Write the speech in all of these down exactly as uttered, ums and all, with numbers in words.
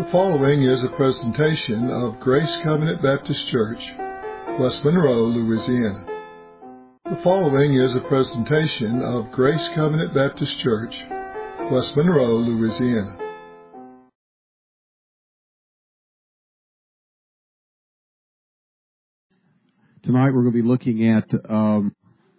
The following is a presentation of Grace Covenant Baptist Church, West Monroe, Louisiana. The following is a presentation of Grace Covenant Baptist Church, West Monroe, Louisiana. Tonight we're going to be looking at um,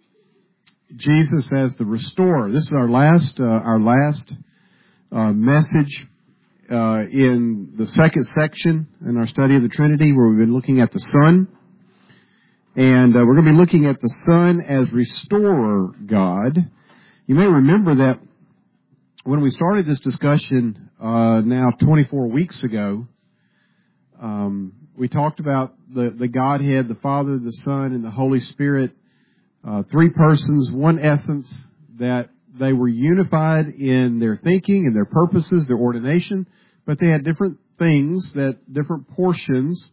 Jesus as the restorer. This is our last uh, our last uh, message uh, in the second section in our study of the Trinity, where we've been looking at the Son, and uh, we're going to be looking at the Son as restorer God. You may remember that when we started this discussion uh, now twenty-four weeks ago, um, we talked about the, the Godhead, the Father, the Son, and the Holy Spirit, uh, three persons, one essence, that they were unified in their thinking and their purposes, their ordination, but they had different things, that different portions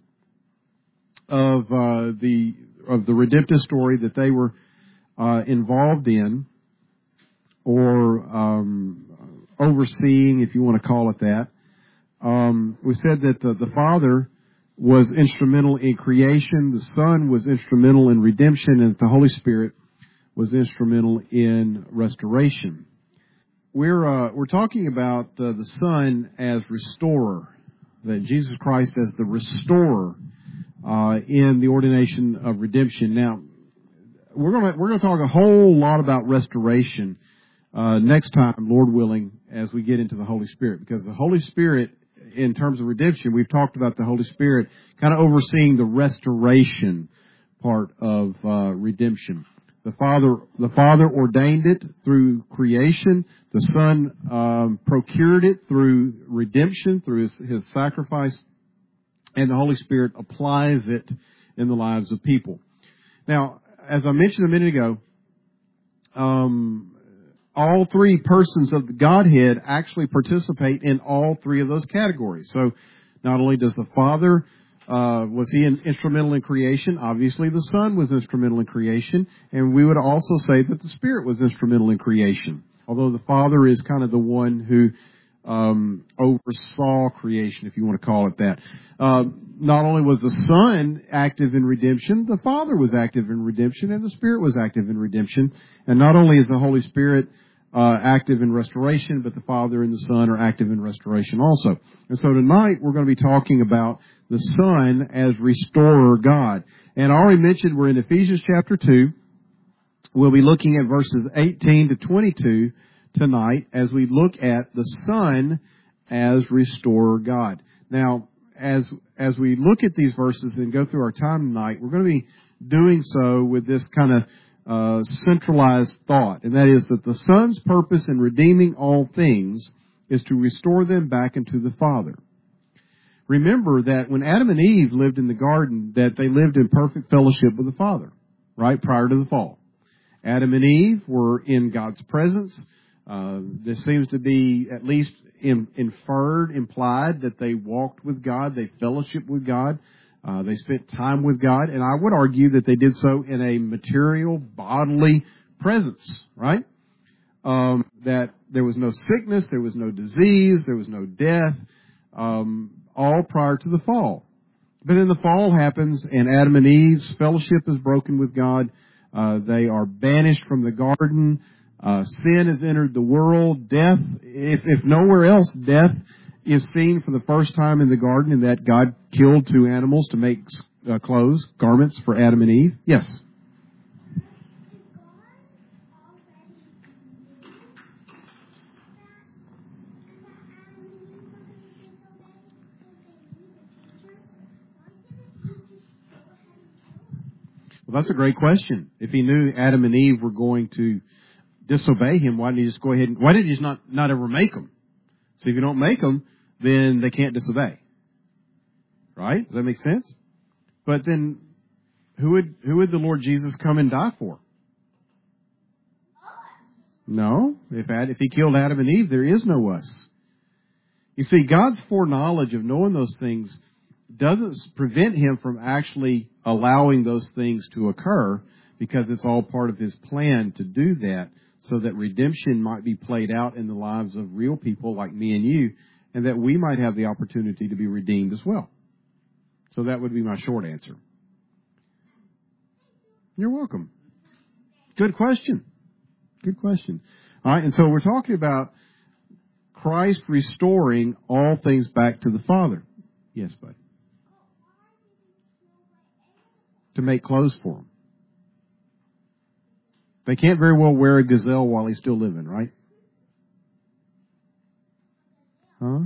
of uh, the of the redemptive story that they were uh, involved in, or um, overseeing, if you want to call it that. Um, we said that the, the Father was instrumental in creation, the Son was instrumental in redemption, and the Holy Spirit was instrumental in restoration. We're uh, we're talking about uh, the Son as restorer, that Jesus Christ as the restorer uh, in the ordination of redemption. Now, we're going to we're going to talk a whole lot about restoration uh, next time, Lord willing, as we get into the Holy Spirit, because the Holy Spirit, in terms of redemption, we've talked about the Holy Spirit kind of overseeing the restoration part of uh, redemption. The Father, the Father ordained it through creation. The Son um, procured it through redemption, through his, his sacrifice, and the Holy Spirit applies it in the lives of people. Now, as I mentioned a minute ago, um, all three persons of the Godhead actually participate in all three of those categories. So not only does the Father, uh, was he in, instrumental in creation, obviously the Son was instrumental in creation, and we would also say that the Spirit was instrumental in creation. Although the Father is kind of the one who um, oversaw creation, if you want to call it that. Uh, not only was the Son active in redemption, the Father was active in redemption, and the Spirit was active in redemption. And not only is the Holy Spirit Uh, active in restoration, but the Father and the Son are active in restoration also. And so tonight we're going to be talking about the Son as restorer God. And I already mentioned we're in Ephesians chapter two. We'll be looking at verses eighteen to twenty-two tonight as we look at the Son as restorer God. Now, as as we look at these verses and go through our time tonight, we're going to be doing so with this kind of Uh, centralized thought, and that is that the Son's purpose in redeeming all things is to restore them back into the Father. Remember that when Adam and Eve lived in the garden, that they lived in perfect fellowship with the Father, right, prior to the fall. Adam and Eve were in God's presence. Uh, this seems to be at least in, inferred, implied, that they walked with God, they fellowshiped with God. Uh, they spent time with God, and I would argue that they did so in a material, bodily presence, right? Um, that there was no sickness, there was no disease, there was no death, um, all prior to the fall. But then the fall happens, and Adam and Eve's fellowship is broken with God. Uh, they are banished from the garden. Uh, sin has entered the world. Death, if, if nowhere else, death is seen for the first time in the garden, in that God killed two animals to make uh, clothes, garments for Adam and Eve. Yes? Well, that's a great question. If he knew Adam and Eve were going to disobey him, why didn't he just go ahead and, why did he just not, not ever make them? So if you don't make them, then they can't disobey. Right? Does that make sense? But then, who would who would the Lord Jesus come and die for? No. If Ad, if he killed Adam and Eve, there is no us. You see, God's foreknowledge of knowing those things doesn't prevent him from actually allowing those things to occur, because it's all part of his plan to do that, so that redemption might be played out in the lives of real people like me and you, and that we might have the opportunity to be redeemed as well. So that would be my short answer. You're welcome. Good question. Good question. All right, and so we're talking about Christ restoring all things back to the Father. Yes, bud. To make clothes for them. They can't very well wear a gazelle while he's still living, right? Huh?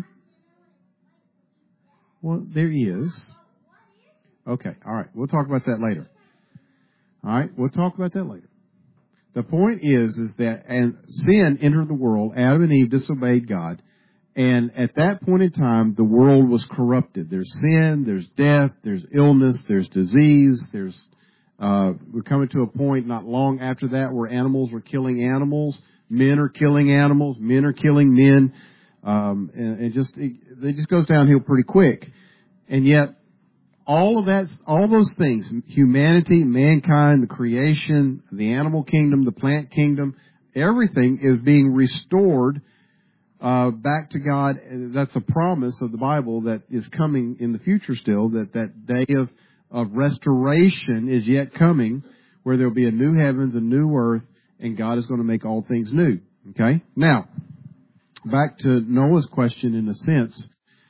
Well, there he is. Okay, all right. We'll talk about that later. All right, we'll talk about that later. The point is, is that and sin entered the world. Adam and Eve disobeyed God. And at that point in time, the world was corrupted. There's sin, there's death, there's illness, there's disease, there's, uh, we're coming to a point not long after that where animals were killing animals, men are killing animals, men are killing men, um, and, and just, it, it just goes downhill pretty quick. And yet, all of that, all those things, humanity, mankind, the creation, the animal kingdom, the plant kingdom, everything is being restored Uh, back to God. That's a promise of the Bible that is coming in the future still, that that day of, of restoration is yet coming, where there will be a new heavens, a new earth, and God is going to make all things new. Okay? Now, back to Noah's question in a sense.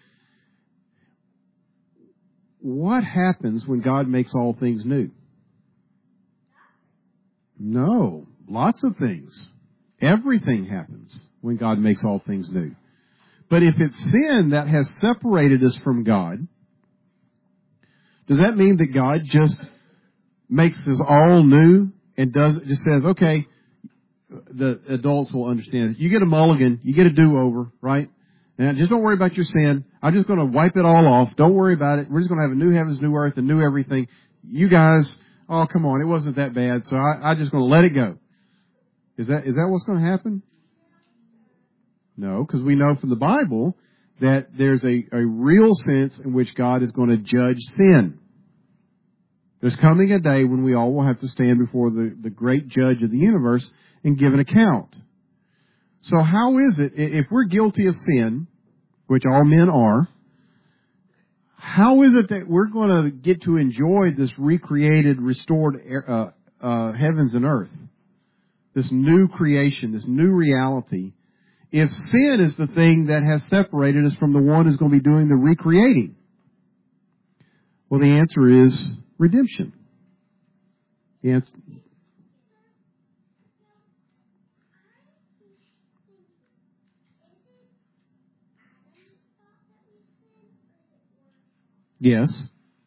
What happens when God makes all things new? No. Lots of things. Everything happens when God makes all things new. But if it's sin that has separated us from God, does that mean that God just makes us all new and does just says, okay, the adults will understand it. You get a mulligan, you get a do-over, right? And just don't worry about your sin. I'm just going to wipe it all off. Don't worry about it. We're just going to have a new heavens, new earth, and new everything. You guys, oh, come on, it wasn't that bad, so I, I'm just going to let it go. Is that is that what's going to happen? No, because we know from the Bible that there's a, a real sense in which God is going to judge sin. There's coming a day when we all will have to stand before the, the great judge of the universe and give an account. So how is it, if we're guilty of sin, which all men are, how is it that we're going to get to enjoy this recreated, restored uh, uh, heavens and earth? This new creation, this new reality, if sin is the thing that has separated us from the one who's going to be doing the recreating? Well, the answer is redemption. The answer, yes.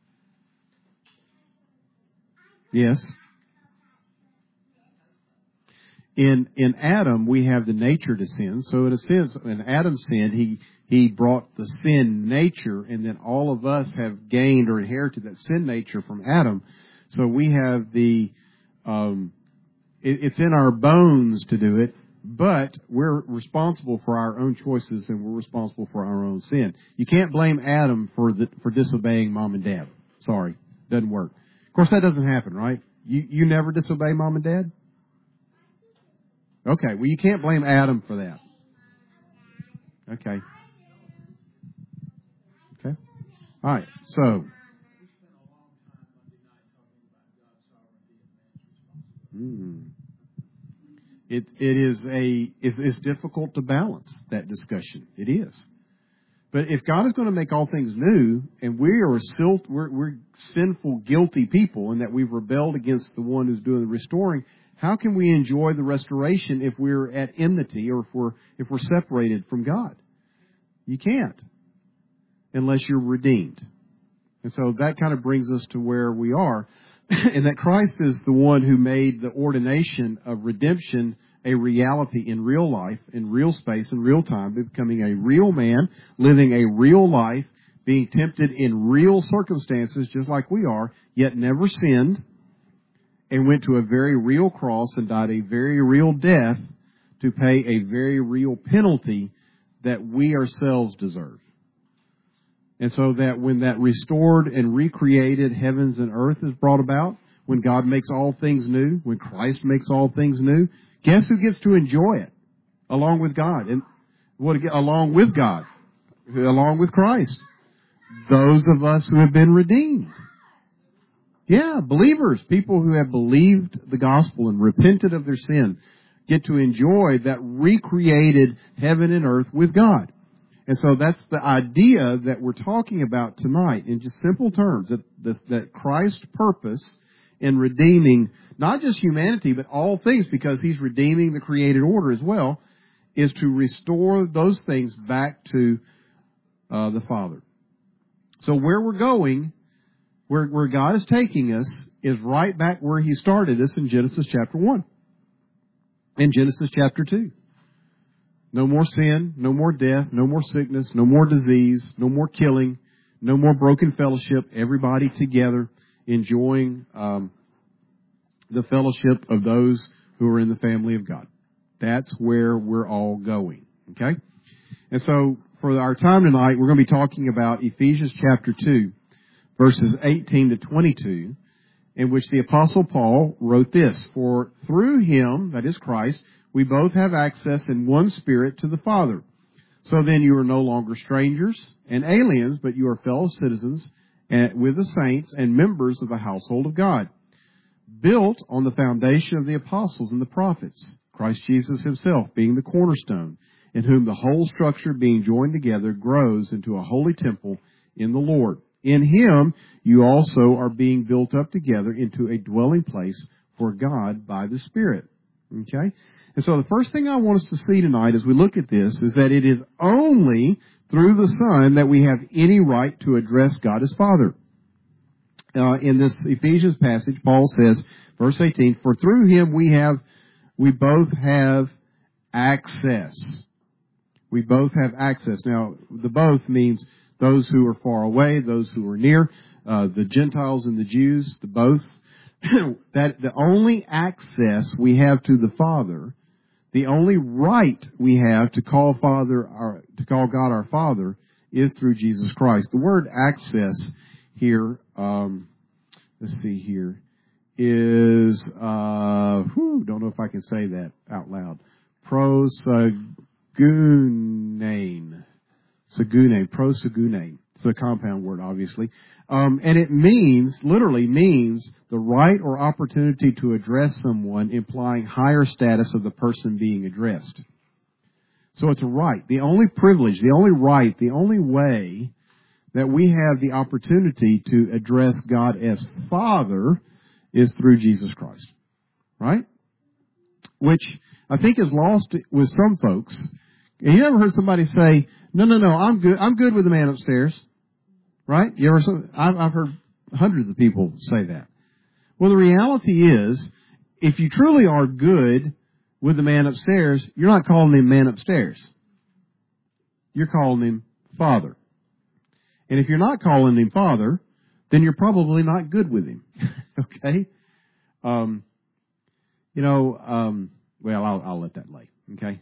Yes. In in Adam, we have the nature to sin. So in a sense, when Adam sinned, he he brought the sin nature, and then all of us have gained or inherited that sin nature from Adam. So we have the, um, it, it's in our bones to do it, but we're responsible for our own choices, and we're responsible for our own sin. You can't blame Adam for the, for disobeying mom and dad. Sorry, doesn't work. Of course, that doesn't happen, right? You you never disobey mom and dad? Okay, well, you can't blame Adam for that. Okay. Okay. All right, so. Mm, it it is a it's, it's difficult to balance that discussion. It is. But if God is going to make all things new, and we are still, we're, we're sinful, guilty people, and that we've rebelled against the one who's doing the restoring, how can we enjoy the restoration if we're at enmity or if we're if we're separated from God? You can't, unless you're redeemed. And so that kind of brings us to where we are, and that Christ is the one who made the ordination of redemption a reality in real life, in real space, in real time, becoming a real man, living a real life, being tempted in real circumstances, just like we are, yet never sinned, and went to a very real cross and died a very real death to pay a very real penalty that we ourselves deserve. And so that when that restored and recreated heavens and earth is brought about, when God makes all things new, when Christ makes all things new, guess who gets to enjoy it along with God? And what along with God? along with Christ. Those of us who have been redeemed. Yeah, believers, people who have believed the gospel and repented of their sin, get to enjoy that recreated heaven and earth with God. And so that's the idea that we're talking about tonight in just simple terms, that, that, that Christ's purpose in redeeming not just humanity, but all things, because He's redeeming the created order as well, is to restore those things back to uh, the Father. So where we're going, where, where God is taking us, is right back where He started us in Genesis chapter one. In Genesis chapter two. No more sin, no more death, no more sickness, no more disease, no more killing, no more broken fellowship. Everybody together enjoying um, the fellowship of those who are in the family of God. That's where we're all going. Okay? And so for our time tonight, we're going to be talking about Ephesians chapter two, verses eighteen to twenty-two, in which the Apostle Paul wrote this: For through Him, that is Christ, we both have access in one Spirit to the Father. So then you are no longer strangers and aliens, but you are fellow citizens with the saints and members of the household of God, built on the foundation of the apostles and the prophets, Christ Jesus Himself being the cornerstone, in whom the whole structure being joined together grows into a holy temple in the Lord. In Him you also are being built up together into a dwelling place for God by the Spirit. Okay? And so the first thing I want us to see tonight as we look at this is that it is only through the Son that we have any right to address God as Father. Uh, in this Ephesians passage, Paul says, verse eighteen, For through Him we have, we both have access. We both have access. Now, the both means those who are far away, those who are near, uh, the Gentiles and the Jews, the both. That the only access we have to the Father, the only right we have to call Father, our, to call God our Father, is through Jesus Christ. The word access here, um, let's see here, is, uh, whew, don't know if I can say that out loud. Prosagunane. Sagunane, prosagunane. It's a compound word, obviously. Um, and it means, literally means, the right or opportunity to address someone, implying higher status of the person being addressed. So it's a right. The only privilege, the only right, the only way that we have the opportunity to address God as Father is through Jesus Christ. Right? Which I think is lost with some folks. Have you ever heard somebody say, no, no, no, I'm good, I'm good with the man upstairs? Right? You ever? I've, I've heard hundreds of people say that. Well, the reality is, if you truly are good with the man upstairs, you're not calling him man upstairs. You're calling him Father. And if you're not calling him Father, then you're probably not good with him. Okay? Um, you know, um, well, I'll, I'll let that lay. Okay?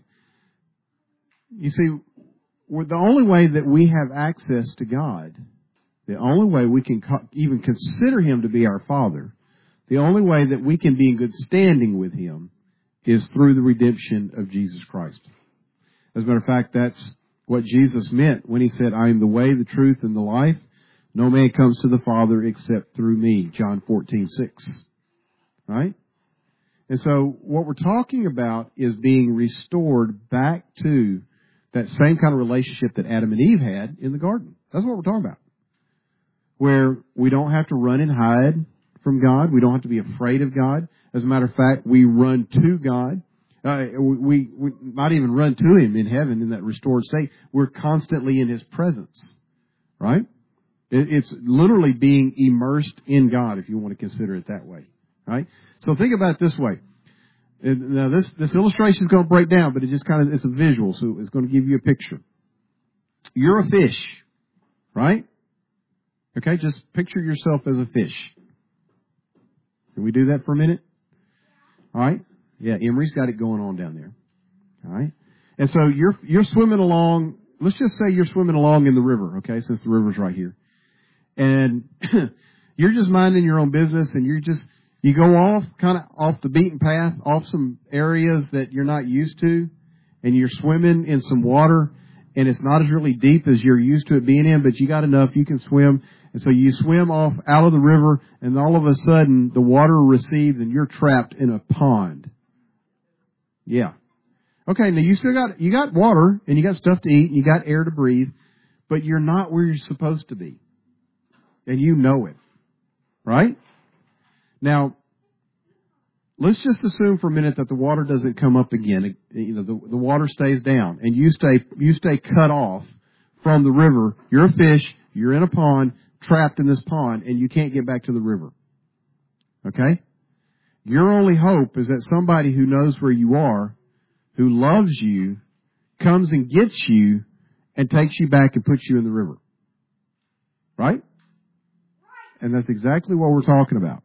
You see, the only way that we have access to God, the only way we can co- even consider Him to be our Father, the only way that we can be in good standing with Him is through the redemption of Jesus Christ. As a matter of fact, that's what Jesus meant when He said, I am the way, the truth, and the life. No man comes to the Father except through me. John fourteen six. Right? And so what we're talking about is being restored back to that same kind of relationship that Adam and Eve had in the garden. That's what we're talking about. Where we don't have to run and hide from God. We don't have to be afraid of God. As a matter of fact, we run to God. Uh, we, we not even run to Him in heaven in that restored state. We're constantly in His presence. Right? It, it's literally being immersed in God, if you want to consider it that way. Right? So think about it this way. Now this, this illustration is going to break down, but it just kind of, it's a visual, so it's going to give you a picture. You're a fish. Right? Okay, just picture yourself as a fish. Can we do that for a minute? All right. Yeah, Emery's got it going on down there. All right. And so you're you're swimming along. Let's just say you're swimming along in the river, okay, since the river's right here. And you're just minding your own business, and you're just, you go off, kind of off the beaten path, off some areas that you're not used to, and you're swimming in some water, and it's not as really deep as you're used to it being in, but you got enough, you can swim. And so you swim off out of the river, and all of a sudden the water recedes and you're trapped in a pond. Yeah. Okay, now you still got, you got water, and you got stuff to eat, and you got air to breathe, but you're not where you're supposed to be. And you know it. Right? Now, let's just assume for a minute that the water doesn't come up again. You know, the, the water stays down, and you stay you stay cut off from the river. You're a fish. You're in a pond, trapped in this pond, and you can't get back to the river. Okay? Your only hope is that somebody who knows where you are, who loves you, comes and gets you and takes you back and puts you in the river. Right? And that's exactly what we're talking about.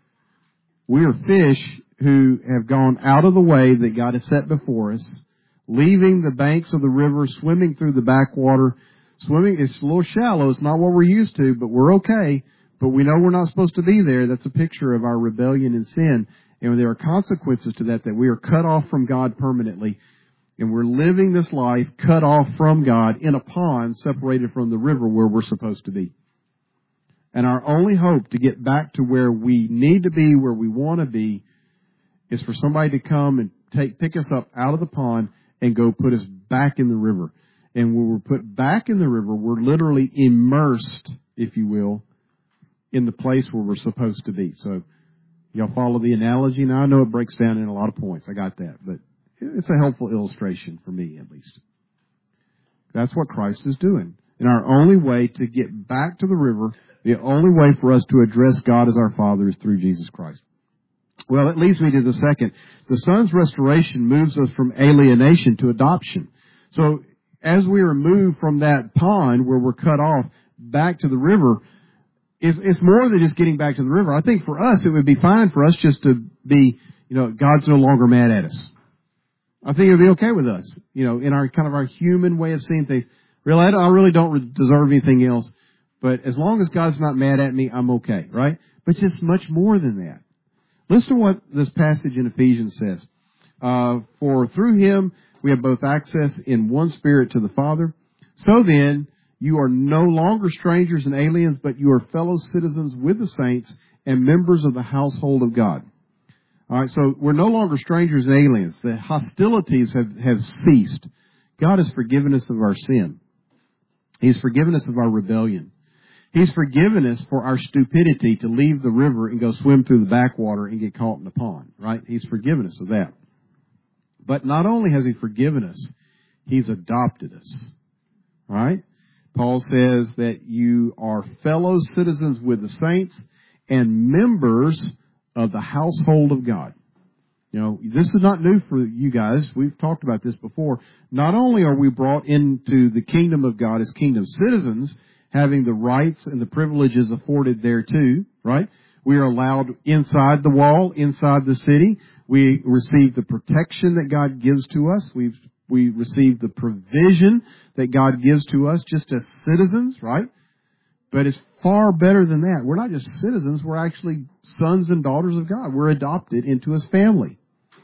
We are fish who have gone out of the way that God has set before us, leaving the banks of the river, swimming through the backwater. Swimming, it's a little shallow. It's not what we're used to, but we're okay. But we know we're not supposed to be there. That's a picture of our rebellion and sin. And there are consequences to that, that we are cut off from God permanently. And we're living this life cut off from God in a pond separated from the river where we're supposed to be. And our only hope to get back to where we need to be, where we want to be, is for somebody to come and take pick us up out of the pond and go put us back in the river. And when we're put back in the river, we're literally immersed, if you will, in the place where we're supposed to be. So, y'all follow the analogy? Now, I know it breaks down in a lot of points. I got that. But it's a helpful illustration for me, at least. That's what Christ is doing. And our only way to get back to the river, the only way for us to address God as our Father, is through Jesus Christ. Well, it leads me to the second. The Son's restoration moves us from alienation to adoption. So, as we are moved from that pond where we're cut off back to the river, it's, it's more than just getting back to the river. I think for us, it would be fine for us just to be, you know, God's no longer mad at us. I think it would be okay with us, you know, in our kind of our human way of seeing things. Really, I, don't, I really don't deserve anything else. But as long as God's not mad at me, I'm okay, right? But just much more than that. Listen to what this passage in Ephesians says. Uh, For through Him we have both access in one Spirit to the Father. So then, you are no longer strangers and aliens, but you are fellow citizens with the saints and members of the household of God. All right, so we're no longer strangers and aliens. The hostilities have, have ceased. God has forgiven us of our sin. He's forgiven us of our rebellion. He's forgiven us for our stupidity to leave the river and go swim through the backwater and get caught in the pond, right? He's forgiven us of that. But not only has He forgiven us, He's adopted us, all right? Paul says that you are fellow citizens with the saints and members of the household of God. You know, this is not new for you guys. We've talked about this before. Not only are we brought into the kingdom of God as kingdom citizens, having the rights and the privileges afforded there too, right? We are allowed inside the wall, inside the city. We receive the protection that God gives to us. We've We receive the provision that God gives to us just as citizens, right? But it's far better than that. We're not just citizens. We're actually sons and daughters of God. We're adopted into His family.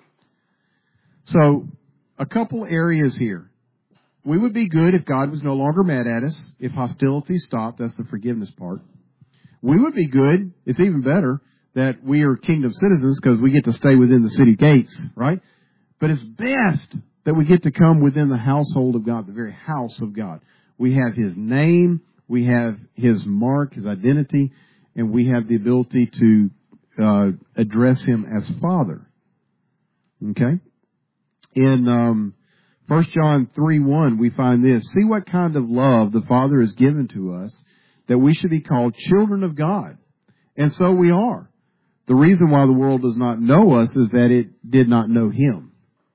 So, a couple areas here. We would be good if God was no longer mad at us, if hostility stopped. That's the forgiveness part. We would be good, it's even better, that we are kingdom citizens because we get to stay within the city gates, right? But it's best that we get to come within the household of God, the very house of God. We have His name, we have His mark, His identity, and we have the ability to uh, address Him as Father. Okay? In um, First John three one, we find this. See what kind of love the Father has given to us, that we should be called children of God. And so we are. The reason why the world does not know us is that it did not know Him.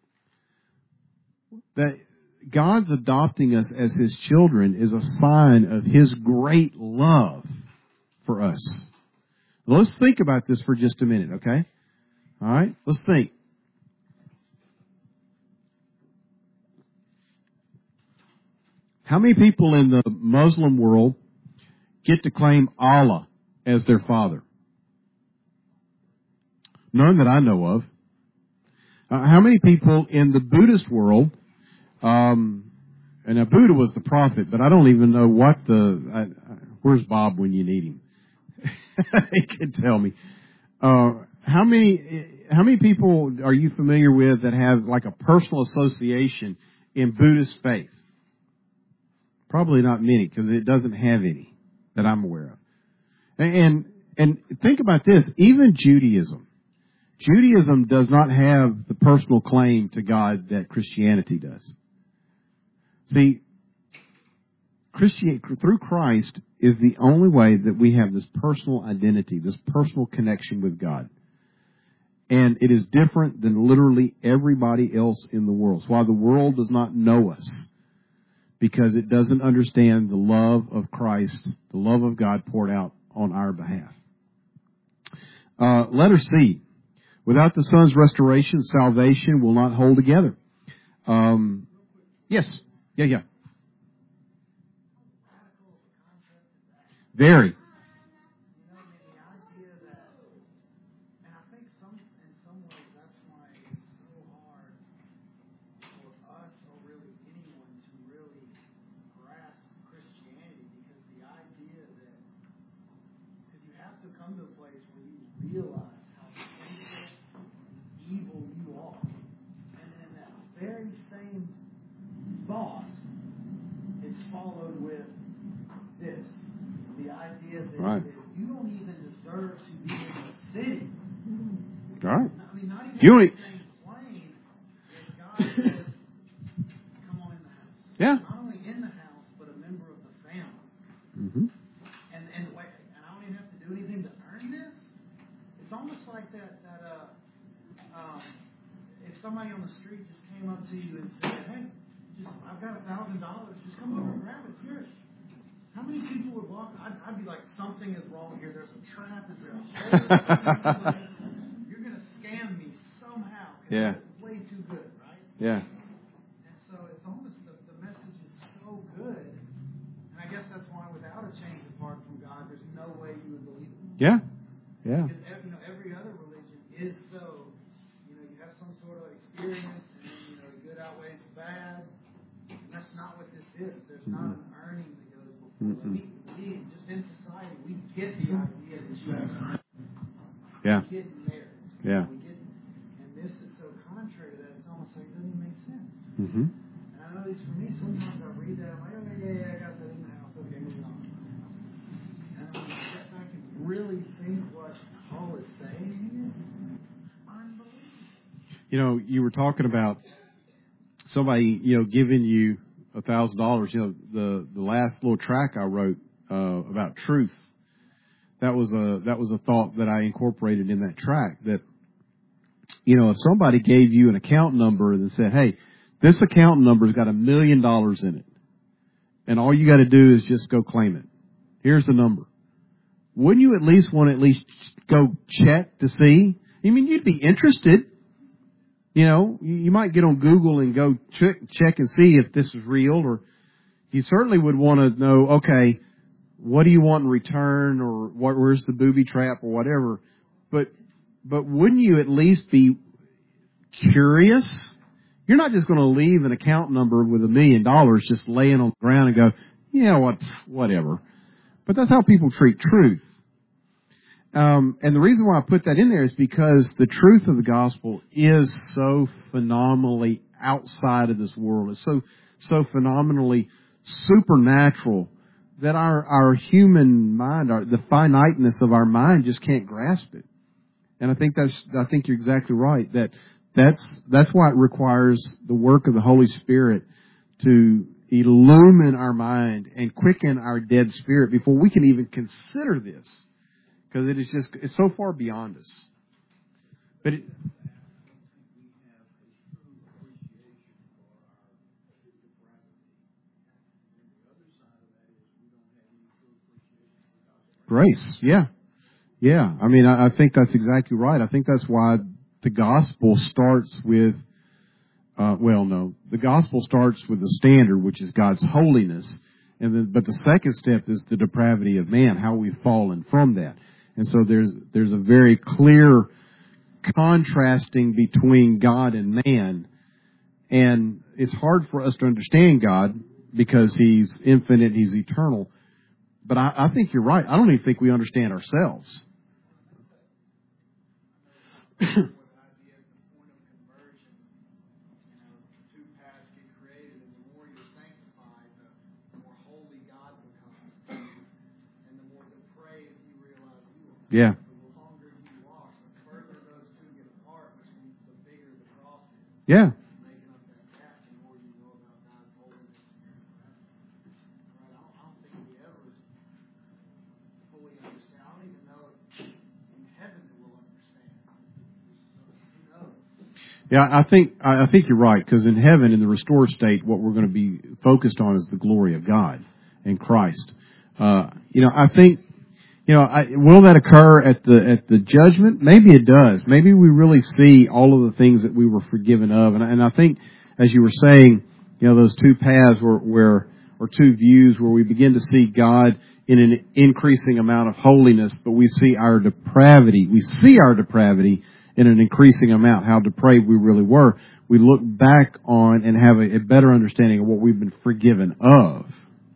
That God's adopting us as His children is a sign of His great love for us. Let's think about this for just a minute, okay? All right? Let's think. How many people in the Muslim world get to claim Allah as their father? None that I know of. Uh, how many people in the Buddhist world Um, and now Buddha was the prophet, but I don't even know what the, I, I, where's Bob when you need him? He could tell me. Uh, how many, how many people are you familiar with that have like a personal association in Buddhist faith? Probably not many, because it doesn't have any that I'm aware of. And, and, and think about this, even Judaism. Judaism does not have the personal claim to God that Christianity does. See, Christian, through Christ is the only way that we have this personal identity, this personal connection with God. And it is different than literally everybody else in the world. It's why the world does not know us, because it doesn't understand the love of Christ, the love of God poured out on our behalf. Uh, letter C. Without the Son's restoration, salvation will not hold together. Um, yes. Yeah, yeah. Very. Right. You don't even deserve to be in the city. All right. I mean, not even you the same plane as God says, come on in the house. Yeah. Not only in the house, but a member of the family. Mm-hmm. And and wait, and I don't even have to do anything to earn this. It's almost like that that uh, um, if somebody on the street just came up to you and said, "Hey, just I've got a thousand dollars. Just come over and grab it. It's yours." How many people would walk? I'd, I'd be like, something is wrong here. There's a trap. Is there a hole? You're going to scam me somehow. Yeah. It's way too good, right? Yeah. And so it's almost the, the message is so good. And I guess that's why without a change apart from God, there's no way you would believe it. Yeah. Yeah. Because every, you know, every other religion is so, you know, you have some sort of experience and then, you know, good outweighs bad. And that's not what this is. There's not an earning. Mm-hmm. We, we, just in society, we get the idea that you have to earn. Yeah. We get merits. Yeah. We get, and this is so contrary that it's almost like it doesn't make sense. Mm-hmm. And I know at least for me, sometimes I read that, I'm like, oh, yeah, yeah, I got that in the house. Okay, moving on. And when you step back and really think what Paul is saying here, unbelievable. You know, you were talking about somebody, you know, giving you a thousand dollars. You know, the the last little track I wrote uh, about truth. That was a that was a thought that I incorporated in that track. That, you know, if somebody gave you an account number and said, "Hey, this account number's got a million dollars in it, and all you got to do is just go claim it. Here's the number." Wouldn't you at least want to at least go check to see? I mean, you'd be interested. You know, you might get on Google and go check, check and see if this is real, or you certainly would want to know, okay, what do you want in return, or what, where's the booby trap, or whatever. But, but wouldn't you at least be curious? You're not just going to leave an account number with a million dollars just laying on the ground and go, yeah, what, whatever. But that's how people treat truth. Um, and the reason why I put that in there is because the truth of the gospel is so phenomenally outside of this world. It's so, so phenomenally supernatural that our, our human mind, our, the finiteness of our mind just can't grasp it. And I think that's, I think you're exactly right. That, that's, that's why it requires the work of the Holy Spirit to illumine our mind and quicken our dead spirit before we can even consider this. Because it is just, it's so far beyond us. But it, grace, yeah. Yeah, I mean, I, I think that's exactly right. I think that's why the gospel starts with, uh, well, no, the gospel starts with the standard, which is God's holiness. And then, but the second step is the depravity of man, how we've fallen from that. And so there's there's a very clear contrasting between God and man. And it's hard for us to understand God because He's infinite, He's eternal. But I, I think you're right. I don't even think we understand ourselves. Yeah. Yeah. Yeah, I think I think you're right, because in heaven, in the restored state, what we're going to be focused on is the glory of God and Christ. Uh, you know, I think, you know, I, will that occur at the at the judgment? Maybe it does. Maybe we really see all of the things that we were forgiven of, and, and I think, as you were saying, you know, those two paths where, where or two views where we begin to see God in an increasing amount of holiness, but we see our depravity. We see our depravity in an increasing amount, how depraved we really were. We look back on and have a, a better understanding of what we've been forgiven of.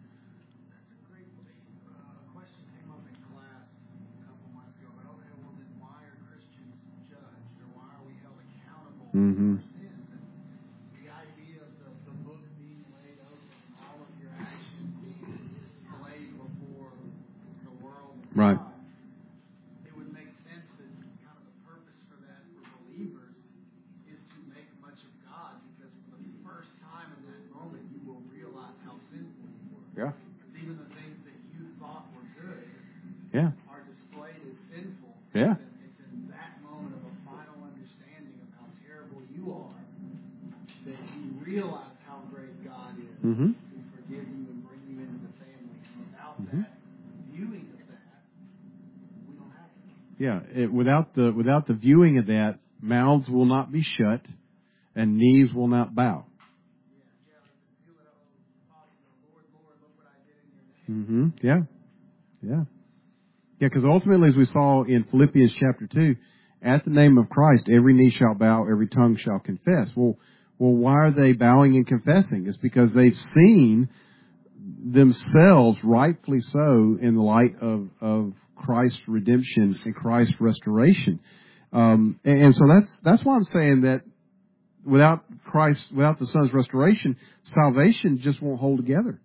Mm-hmm. The idea of the, the book being laid open and all of your actions being displayed before the world. Right. It would make sense that kind of the purpose for that for believers is to make much of God, because for the first time in that moment you will realize how sinful you were. Yeah. Even the things that you thought were good yeah. are displayed as sinful. Yeah. It's in that moment of a final understanding of how terrible you are that you realize how great God is Mm-hmm. to forgive you and bring you into the family. And without Mm-hmm. that viewing of that, we don't have it. Yeah, it, without the without the viewing of that, mouths will not be shut, and knees will not bow. Mm-hmm. Yeah, yeah, yeah. Because ultimately, as we saw in Philippians chapter two, at the name of Christ, every knee shall bow, every tongue shall confess. Well, well, why are they bowing and confessing? It's because they've seen themselves, rightfully so, in the light of, of Christ's redemption and Christ's restoration. Um, and, and so that's that's why I'm saying that without Christ, without the Son's restoration, salvation just won't hold together.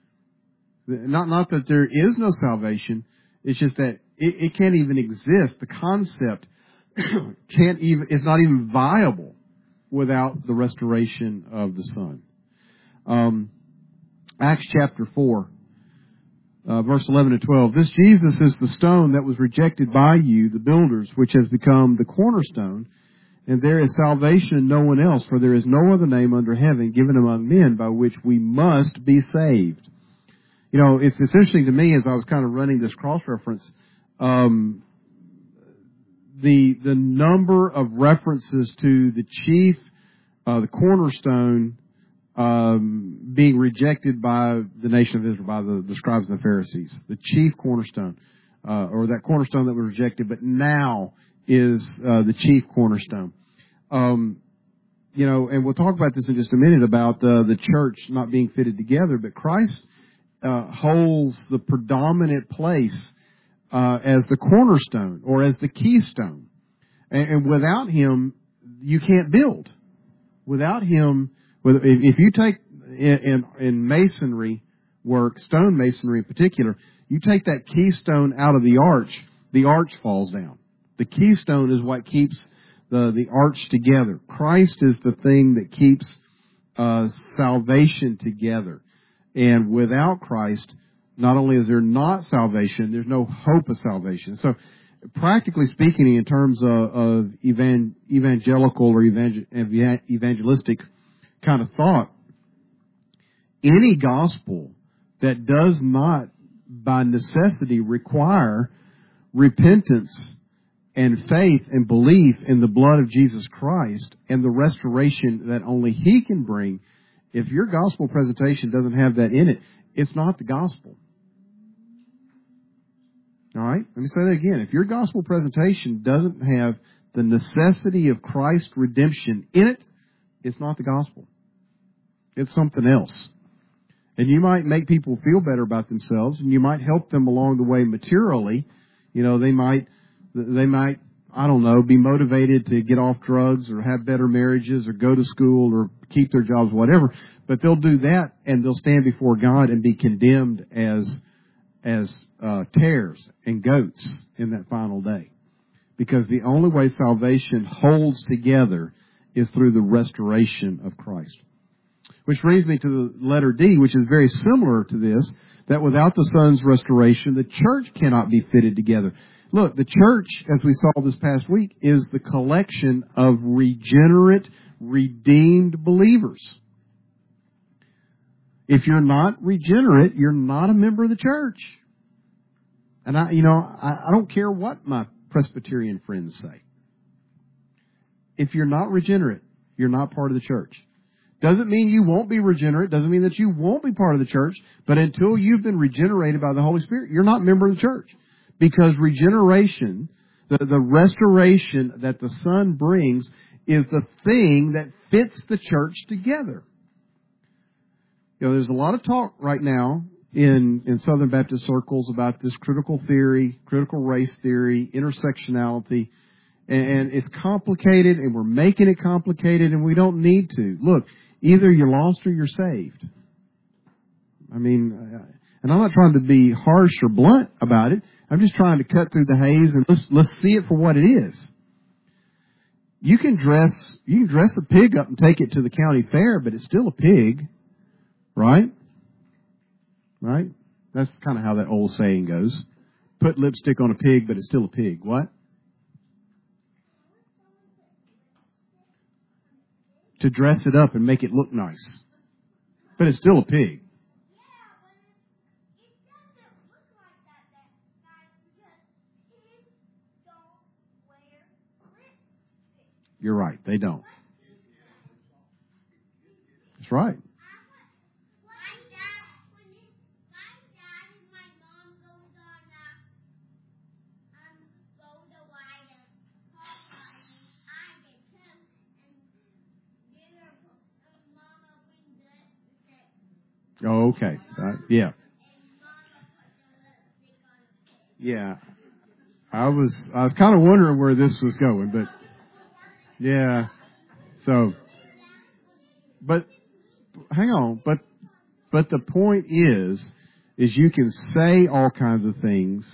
Not not that there is no salvation. It's just that it, it can't even exist. The concept can't even, it's not even viable without the restoration of the Son. Um, Acts chapter four, uh, verse eleven and twelve. This Jesus is the stone that was rejected by you, the builders, which has become the cornerstone. And there is salvation in no one else, for there is no other name under heaven given among men by which we must be saved. You know, it's, it's interesting to me as I was kind of running this cross-reference, um, the the number of references to the chief, uh, the cornerstone, um, being rejected by the nation of Israel, by the, the scribes and the Pharisees. The chief cornerstone, uh, or that cornerstone that was rejected, but now is uh, the chief cornerstone. Um, you know, and we'll talk about this in just a minute about uh, the church not being fitted together, but Christ uh, holds the predominant place uh, as the cornerstone or as the keystone. And, and without Him, you can't build. Without Him, if you take in, in, in masonry work, stone masonry in particular, you take that keystone out of the arch, the arch falls down. The keystone is what keeps the, the arch together. Christ is the thing that keeps uh, salvation together. And without Christ, not only is there not salvation, there's no hope of salvation. So, practically speaking, in terms of, of evan, evangelical or evangel, evangelistic kind of thought, any gospel that does not, by necessity, require repentance and faith and belief in the blood of Jesus Christ and the restoration that only He can bring, if your gospel presentation doesn't have that in it, it's not the gospel. All right? Let me say that again. If your gospel presentation doesn't have the necessity of Christ's redemption in it, it's not the gospel. It's something else. And you might make people feel better about themselves, and you might help them along the way materially. You know, they might, they might, I don't know, be motivated to get off drugs or have better marriages or go to school or keep their jobs, whatever. But they'll do that, and they'll stand before God and be condemned as as uh, tares and goats in that final day. Because the only way salvation holds together is through the restoration of Christ. Which brings me to the letter D, which is very similar to this, that without the Son's restoration, the church cannot be fitted together. Look, the church, as we saw this past week, is the collection of regenerate, redeemed believers. If you're not regenerate, you're not a member of the church. And I, you know, I, I don't care what my Presbyterian friends say. If you're not regenerate, you're not part of the church. Doesn't mean you won't be regenerate. Doesn't mean that you won't be part of the church. But until you've been regenerated by the Holy Spirit, you're not a member of the church. Because regeneration, the, the restoration that the Son brings, is the thing that fits the church together. You know, there's a lot of talk right now in, in Southern Baptist circles about this critical theory, critical race theory, intersectionality. And, and it's complicated, and we're making it complicated, and we don't need to. Look, either you're lost or you're saved. I mean, and I'm not trying to be harsh or blunt about it. I'm just trying to cut through the haze and let's let's see it for what it is. You can dress you can dress a pig up and take it to the county fair, but it's still a pig, right? Right? That's kind of how that old saying goes. Put lipstick on a pig, but it's still a pig. What? To dress it up and make it look nice, but it's still a pig. You're right. They don't. That's right. Oh, okay. Uh, yeah. Yeah. I was I was kind of wondering where this was going, but yeah. So, but hang on. But but the point is, is you can say all kinds of things.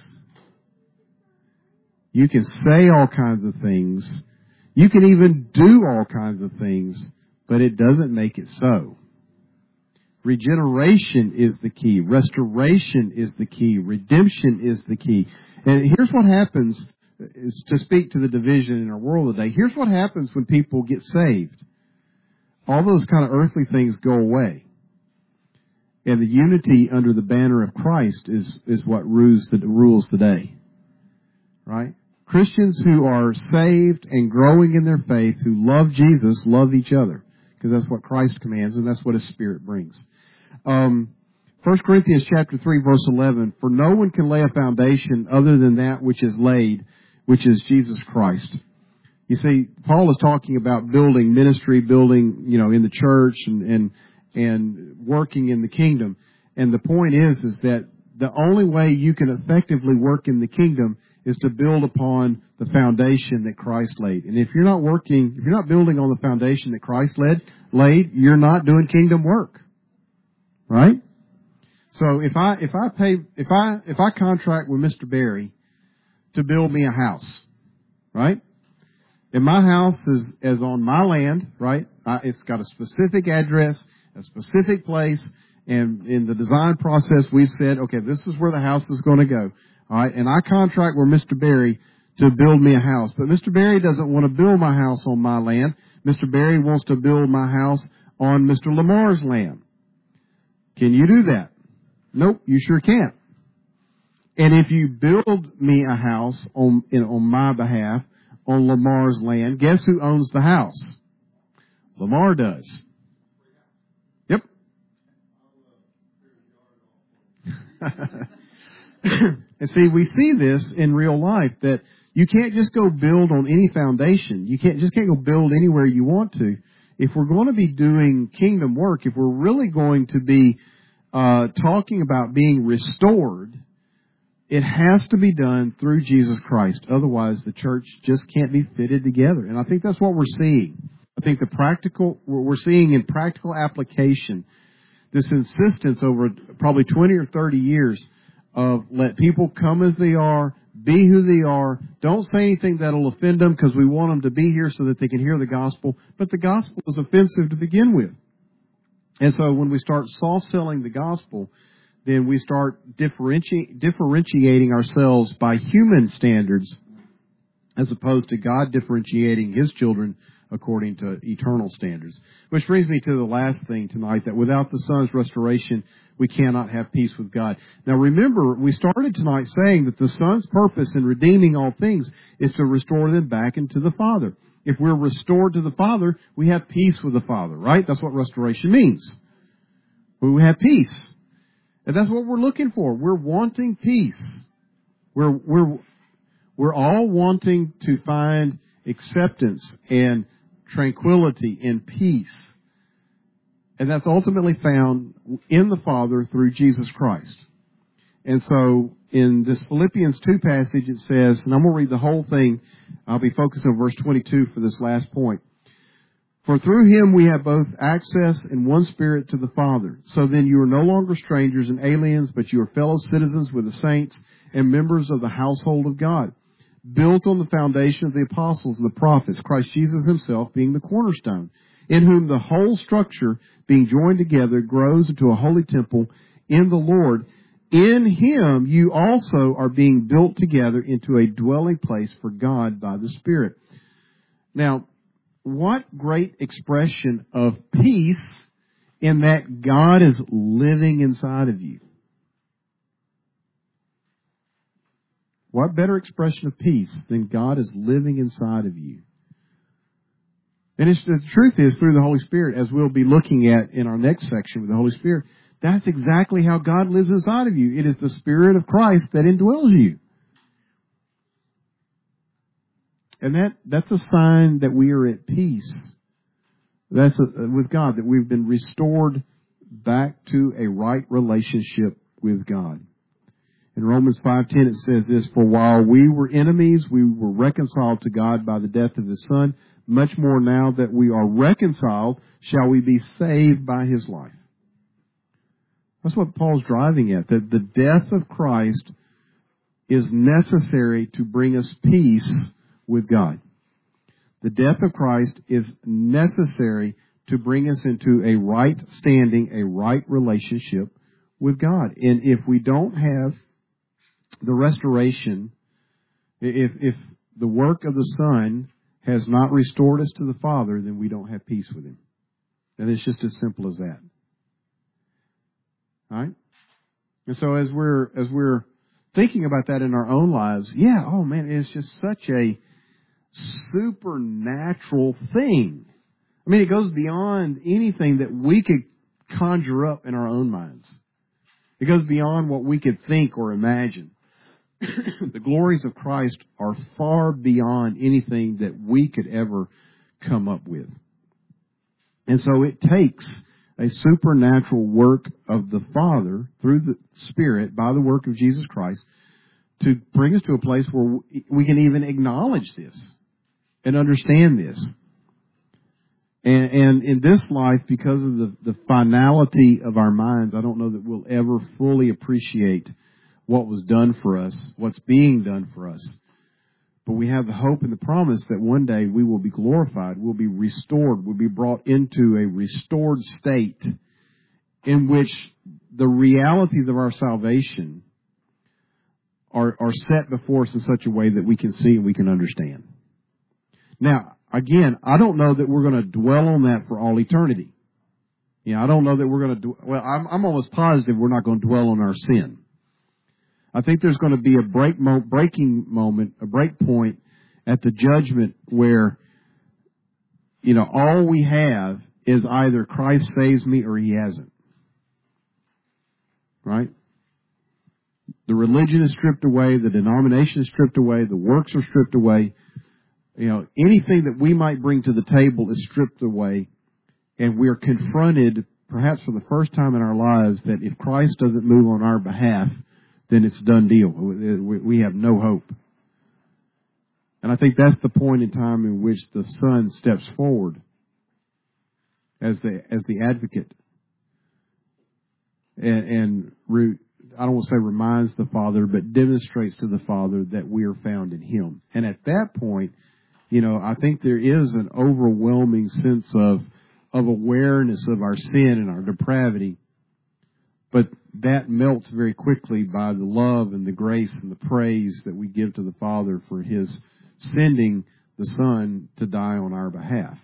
You can say all kinds of things. You can even do all kinds of things, but it doesn't make it so. Regeneration is the key. Restoration is the key. Redemption is the key. And here's what happens, is to speak to the division in our world today. Here's what happens when people get saved. All those kind of earthly things go away. And the unity under the banner of Christ is, is what rules the, rules the day. Right? Christians who are saved and growing in their faith, who love Jesus, love each other. Because that's what Christ commands, and that's what His Spirit brings. Um, First Corinthians chapter three, verse eleven, for no one can lay a foundation other than that which is laid, which is Jesus Christ. You see, Paul is talking about building ministry, building, you know, in the church and, and, and working in the kingdom. And the point is, is that the only way you can effectively work in the kingdom is to build upon the foundation that Christ laid. And if you're not working, if you're not building on the foundation that Christ led, laid, you're not doing kingdom work. Right? So if I, if I pay, if I, if I contract with Mister Berry to build me a house, right? And my house is, is on my land, right? I, it's got a specific address, a specific place, and in the design process we've said, okay, this is where the house is going to go. All right, and I contract with Mister Berry to build me a house. But Mister Berry doesn't want to build my house on my land. Mister Berry wants to build my house on Mister Lamar's land. Can you do that? Nope, you sure can't. And if you build me a house on, in, on my behalf on Lamar's land, guess who owns the house? Lamar does. Yep. And see, we see this in real life, that you can't just go build on any foundation. You can't just can't go build anywhere you want to. If we're going to be doing kingdom work, if we're really going to be uh, talking about being restored, it has to be done through Jesus Christ. Otherwise, the church just can't be fitted together. And I think that's what we're seeing. I think the practical, we're seeing in practical application, this insistence over probably twenty or thirty years of let people come as they are, be who they are, don't say anything that'll offend them because we want them to be here so that they can hear the gospel. But the gospel is offensive to begin with. And so when we start soft-selling the gospel, then we start differenti- differentiating ourselves by human standards as opposed to God differentiating His children according to eternal standards. Which brings me to the last thing tonight, that without the Son's restoration, we cannot have peace with God. Now remember, we started tonight saying that the Son's purpose in redeeming all things is to restore them back into the Father. If we're restored to the Father, we have peace with the Father, right? That's what restoration means. We have peace. And that's what we're looking for. We're wanting peace. We're, we're, we're all wanting to find acceptance and tranquility and peace. And that's ultimately found in the Father through Jesus Christ. And so in this Philippians two passage it says, and I'm going to read the whole thing. I'll be focused on verse twenty-two for this last point. For through Him we have both access in one Spirit to the Father. So then you are no longer strangers and aliens, but you are fellow citizens with the saints and members of the household of God, built on the foundation of the apostles and the prophets, Christ Jesus Himself being the cornerstone, in whom the whole structure, being joined together, grows into a holy temple in the Lord. In Him you also are being built together into a dwelling place for God by the Spirit. Now, what great expression of peace in that God is living inside of you. What better expression of peace than God is living inside of you? And it's, the truth is, through the Holy Spirit, as we'll be looking at in our next section with the Holy Spirit, that's exactly how God lives inside of you. It is the Spirit of Christ that indwells you. And that, that's a sign that we are at peace. That's a, with God, that we've been restored back to a right relationship with God. In Romans five ten it says this, for while we were enemies, we were reconciled to God by the death of His Son. Much more now that we are reconciled, shall we be saved by His life. That's what Paul's driving at, that the death of Christ is necessary to bring us peace with God. The death of Christ is necessary to bring us into a right standing, a right relationship with God. And if we don't have the restoration, if, if the work of the Son has not restored us to the Father, then we don't have peace with Him. And it's just as simple as that. All right? And so as we're, as we're thinking about that in our own lives, yeah, oh man, it's just such a supernatural thing. I mean, it goes beyond anything that we could conjure up in our own minds. It goes beyond what we could think or imagine. The glories of Christ are far beyond anything that we could ever come up with. And so it takes a supernatural work of the Father through the Spirit by the work of Jesus Christ to bring us to a place where we can even acknowledge this and understand this. And, and in this life, because of the, the finality of our minds, I don't know that we'll ever fully appreciate what was done for us, what's being done for us. But we have the hope and the promise that one day we will be glorified, we'll be restored, we'll be brought into a restored state in which the realities of our salvation are, are set before us in such a way that we can see and we can understand. Now, again, I don't know that we're going to dwell on that for all eternity. You know, I don't know that we're going to, well, I'm, I'm almost positive we're not going to dwell on our sin. I think there's going to be a break mo- breaking moment, a break point at the judgment where, you know, all we have is either Christ saves me or He hasn't. Right? The religion is stripped away, the denomination is stripped away, the works are stripped away. You know, anything that we might bring to the table is stripped away, and we're confronted perhaps for the first time in our lives, that if Christ doesn't move on our behalf, then it's a done deal. We have no hope. And I think that's the point in time in which the Son steps forward as the as the advocate, and, and re, I don't want to say reminds the Father, but demonstrates to the Father that we are found in Him. And at that point, you know, I think there is an overwhelming sense of of awareness of our sin and our depravity, but that melts very quickly by the love and the grace and the praise that we give to the Father for His sending the Son to die on our behalf.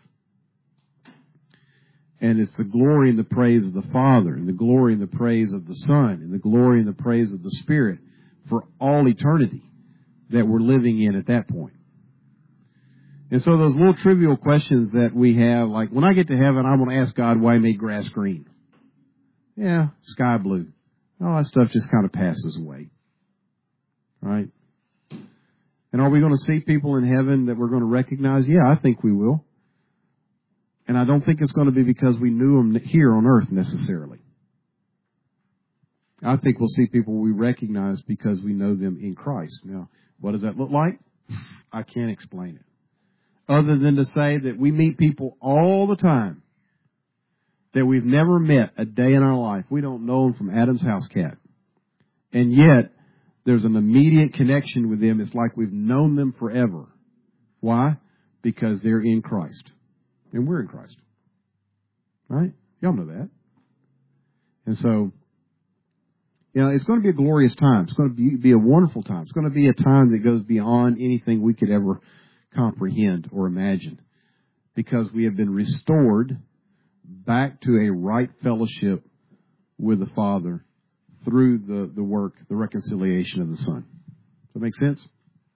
And it's the glory and the praise of the Father, and the glory and the praise of the Son, and the glory and the praise of the Spirit for all eternity that we're living in at that point. And so those little trivial questions that we have, like, when I get to heaven, I want to ask God why He made grass green. Yeah, sky blue. All that stuff just kind of passes away. Right? And are we going to see people in heaven that we're going to recognize? Yeah, I think we will. And I don't think it's going to be because we knew them here on earth necessarily. I think we'll see people we recognize because we know them in Christ. Now, what does that look like? I can't explain it. Other than to say that we meet people all the time that we've never met a day in our life. We don't know them from Adam's house cat. And yet, there's an immediate connection with them. It's like we've known them forever. Why? Because they're in Christ. And we're in Christ. Right? Y'all know that. And so, you know, it's going to be a glorious time. It's going to be, be a wonderful time. It's going to be a time that goes beyond anything we could ever comprehend or imagine. Because we have been restored back to a right fellowship with the Father through the, the work, the reconciliation of the Son. Does that make sense?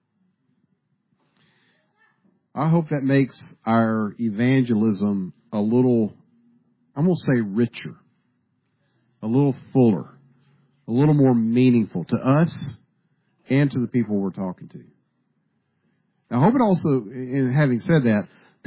I hope that makes our evangelism a little, I'm going to say richer, a little fuller, a little more meaningful to us and to the people we're talking to. I hope it also, in having said that,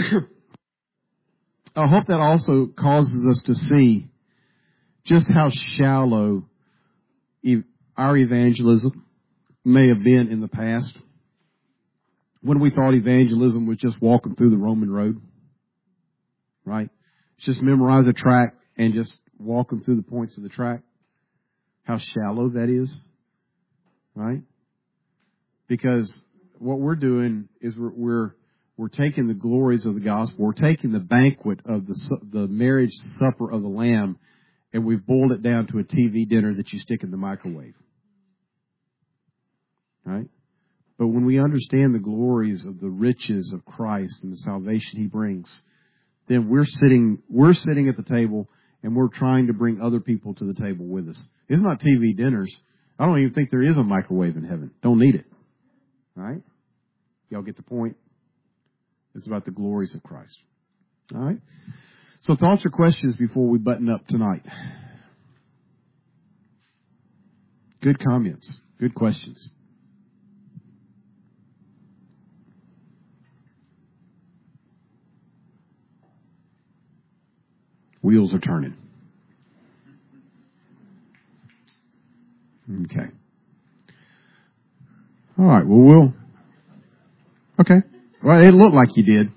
I hope that also causes us to see just how shallow our evangelism may have been in the past, when we thought evangelism was just walking through the Roman road, right? Just memorize a tract and just walk them through the points of the tract. How shallow that is, right? Because what we're doing is we're we're, we're taking the glories of the gospel, we're taking the banquet of the the marriage supper of the Lamb, and we've boiled it down to a T V dinner that you stick in the microwave, right? But when we understand the glories of the riches of Christ and the salvation He brings, then we're sitting we're sitting at the table and we're trying to bring other people to the table with us. It's not T V dinners. I don't even think there is a microwave in heaven. Don't need it. All right? Y'all get the point? It's about the glories of Christ. All right? So thoughts or questions before we button up tonight? Good comments. Good questions. Wheels are turning. Okay. All right. Well, we'll. Okay. Well, it looked like you did.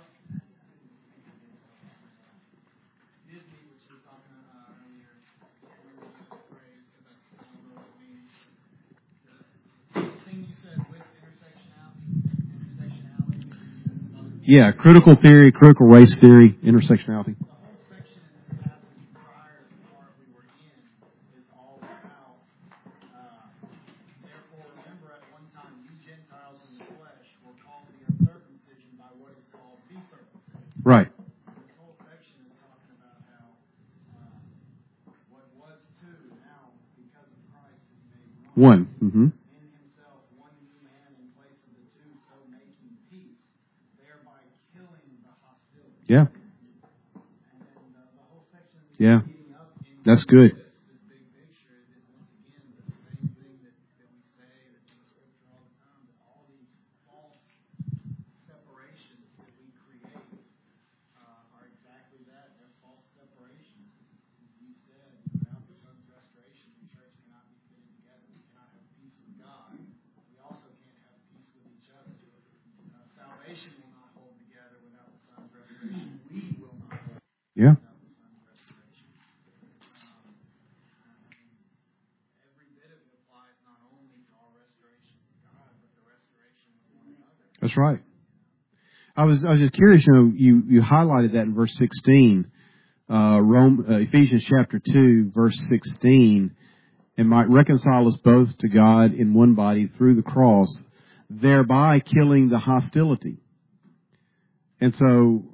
Yeah, critical theory, critical race theory, intersectionality. Right. This whole section is talking about how uh, what was two now, because of Christ, is made one. One. Mm-hmm. In Himself, one new man in place of the two, so making peace, thereby killing the hostility. Yeah. And then the, the whole section is Yeah. leading up into That's good. This, this big picture is once again the same thing that, that we say that's in the Scripture all the time, that all these false separations that we create are exactly that. They're false separations. That's right. I was I was just curious. You know, you you highlighted that in verse sixteen, uh, Rome, uh, Ephesians chapter two, verse sixteen, and might reconcile us both to God in one body through the cross, thereby killing the hostility. And so,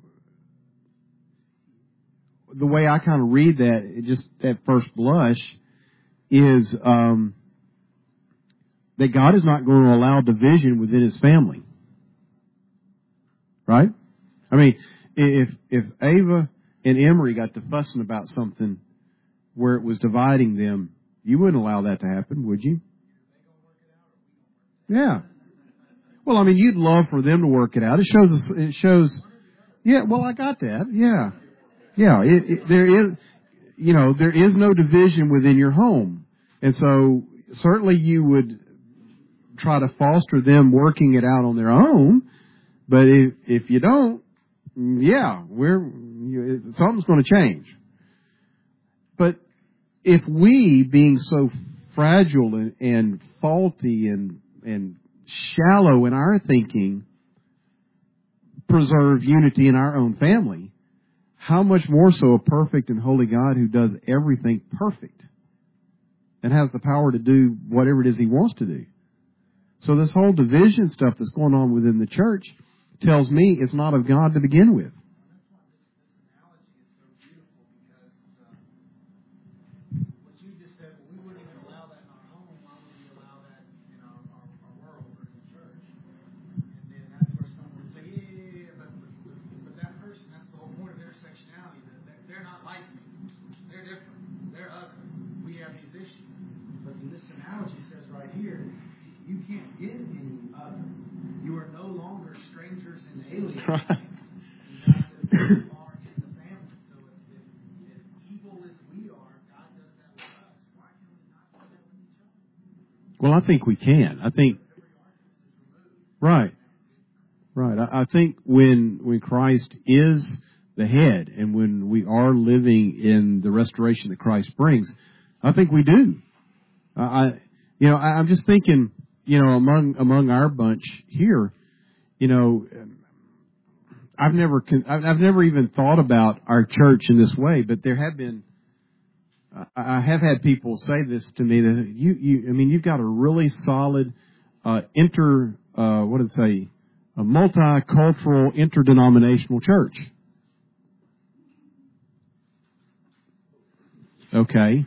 the way I kind of read that, it just at first blush, is um, that God is not going to allow division within His family. Right? I mean, if if Ava and Emery got to fussing about something where it was dividing them, you wouldn't allow that to happen, would you? Yeah. Well, I mean, you'd love for them to work it out. It shows. It shows. Yeah. Well, I got that. Yeah. Yeah. It, it, there is, you know, there is no division within your home, and so certainly you would try to foster them working it out on their own. But if if you don't, yeah, we're you, something's going to change. But if we, being so fragile and, and faulty and and shallow in our thinking, preserve unity in our own family, how much more so a perfect and holy God who does everything perfect and has the power to do whatever it is He wants to do. So this whole division stuff that's going on within the church tells me it's not of God to begin with. Right. Well, I think we can. I think, right, right. I, I think when when Christ is the head, and when we are living in the restoration that Christ brings, I think we do. Uh, I, you know, I, I'm just thinking, you know, among among our bunch here, you know. I've never, I've never even thought about our church in this way, but there have been, I have had people say this to me that you, you, I mean, you've got a really solid, uh, inter, uh, what did it say, a multicultural, interdenominational church. Okay.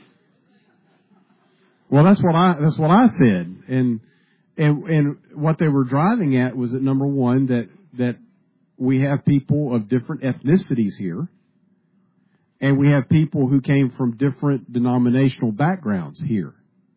Well, that's what I, that's what I said. And, and, and what they were driving at was that number one, that, that, we have people of different ethnicities here, and we have people who came from different denominational backgrounds here.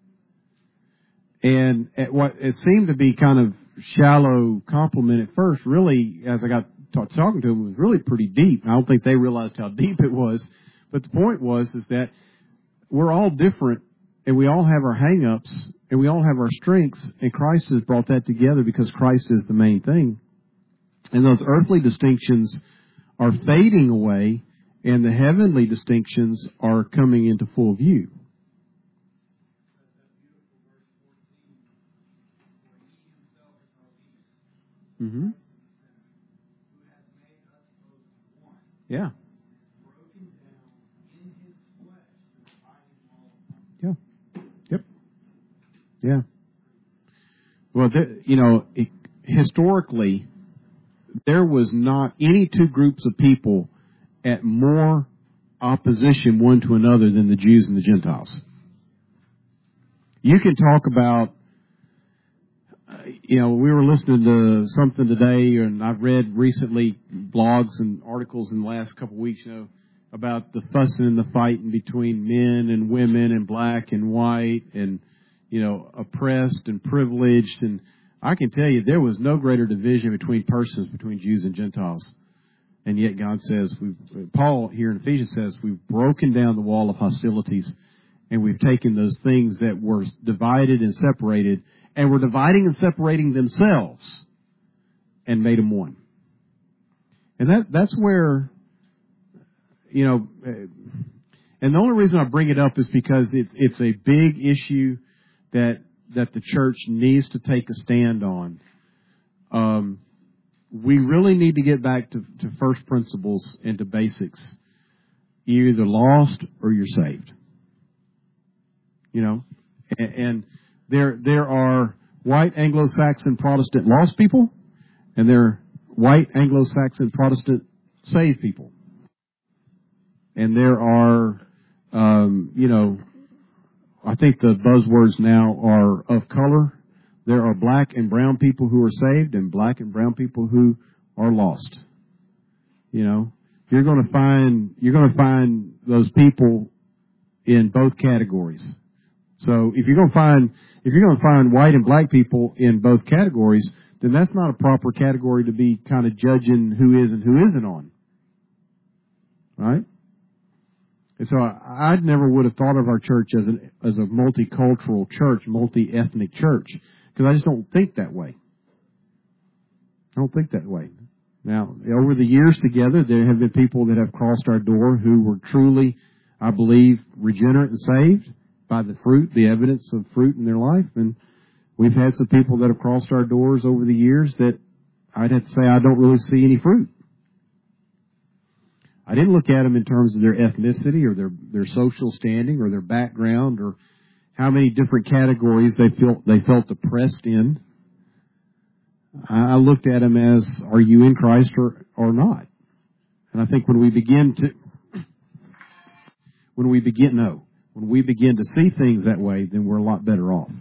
And at what it seemed to be kind of shallow compliment at first, really, as I got talk, talking to them, was really pretty deep. I don't think they realized how deep it was. But the point was is that we're all different, and we all have our hang-ups, and we all have our strengths, and Christ has brought that together because Christ is the main thing. And those earthly distinctions are fading away, and the heavenly distinctions are coming into full view. Mm-hmm. Yeah. Yeah. Yep. Yeah. Well, there, you know, it, historically, there was not any two groups of people at more opposition one to another than the Jews and the Gentiles. You can talk about, uh, you know, we were listening to something today, and I've read recently blogs and articles in the last couple of weeks, you know, about the fussing and the fighting between men and women and black and white and, you know, oppressed and privileged. And I can tell you there was no greater division between persons, between Jews and Gentiles. And yet God says, we've, Paul here in Ephesians says, we've broken down the wall of hostilities, and we've taken those things that were divided and separated, and were dividing and separating themselves, and made them one. And that that's where, you know, and the only reason I bring it up is because it's it's a big issue that that the church needs to take a stand on. um, we really need to get back to, to first principles and to basics. You're either lost or you're saved. You know, and, and there there are white Anglo-Saxon Protestant lost people, and there are white Anglo-Saxon Protestant saved people. And there are, um, you know, I think the buzzwords now are of color. There are black and brown people who are saved and black and brown people who are lost. You know, you're going to find, you're going to find those people in both categories. So if you're going to find, if you're going to find white and black people in both categories, then that's not a proper category to be kind of judging who is and who isn't on. Right? And so I, I never would have thought of our church as an as a multicultural church, multi-ethnic church, because I just don't think that way. I don't think that way. Now, over the years together, there have been people that have crossed our door who were truly, I believe, regenerate and saved by the fruit, the evidence of fruit in their life. And we've had some people that have crossed our doors over the years that I'd have to say I don't really see any fruit. I didn't look at them in terms of their ethnicity or their, their social standing or their background or how many different categories they felt they felt oppressed in. I looked at them as, are you in Christ or, or not? And I think when we begin to, when we begin, no, when we begin to see things that way, then we're a lot better off.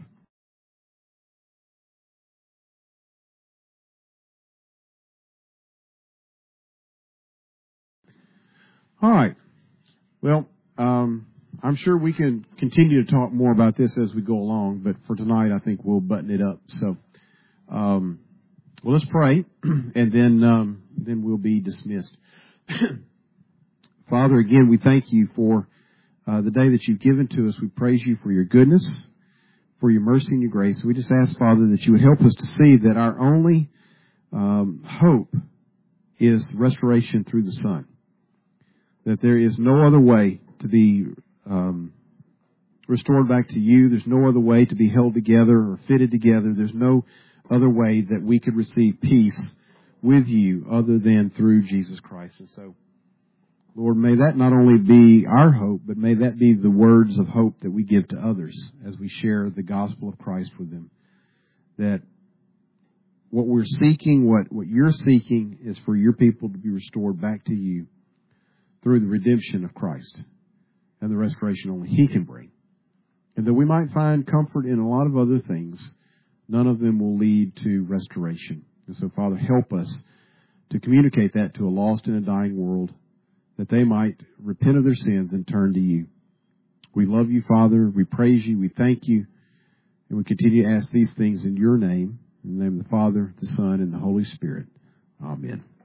All right. Well, um, I'm sure we can continue to talk more about this as we go along, but for tonight, I think we'll button it up. So, um, well, let's pray, and then um, then we'll be dismissed. Father, again, we thank you for uh, the day that you've given to us. We praise you for your goodness, for your mercy and your grace. We just ask, Father, that you would help us to see that our only um, hope is restoration through the Son. That there is no other way to be um, restored back to you. There's no other way to be held together or fitted together. There's no other way that we could receive peace with you other than through Jesus Christ. And so, Lord, may that not only be our hope, but may that be the words of hope that we give to others as we share the gospel of Christ with them. That what we're seeking, what, what you're seeking, is for your people to be restored back to you through the redemption of Christ and the restoration only He can bring. And that we might find comfort in a lot of other things, none of them will lead to restoration. And so, Father, help us to communicate that to a lost and a dying world, that they might repent of their sins and turn to you. We love you, Father. We praise you. We thank you. And we continue to ask these things in your name, in the name of the Father, the Son, and the Holy Spirit. Amen.